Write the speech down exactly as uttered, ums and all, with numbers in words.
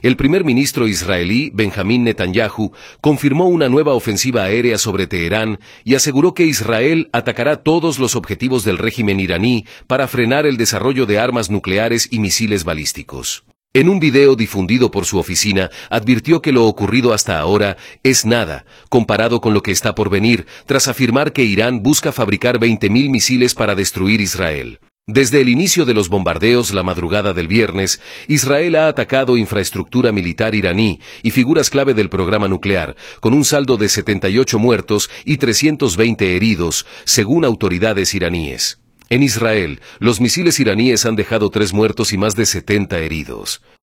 El primer ministro israelí, Benjamín Netanyahu, confirmó una nueva ofensiva aérea sobre Teherán y aseguró que Israel atacará todos los objetivos del régimen iraní para frenar el desarrollo de armas nucleares y misiles balísticos. En un video difundido por su oficina, advirtió que lo ocurrido hasta ahora es nada, comparado con lo que está por venir, tras afirmar que Irán busca fabricar veinte mil misiles para destruir Israel. Desde el inicio de los bombardeos la madrugada del viernes, Israel ha atacado infraestructura militar iraní y figuras clave del programa nuclear, con un saldo de setenta y ocho muertos y trescientos veinte heridos, según autoridades iraníes. En Israel, los misiles iraníes han dejado tres muertos y más de setenta heridos.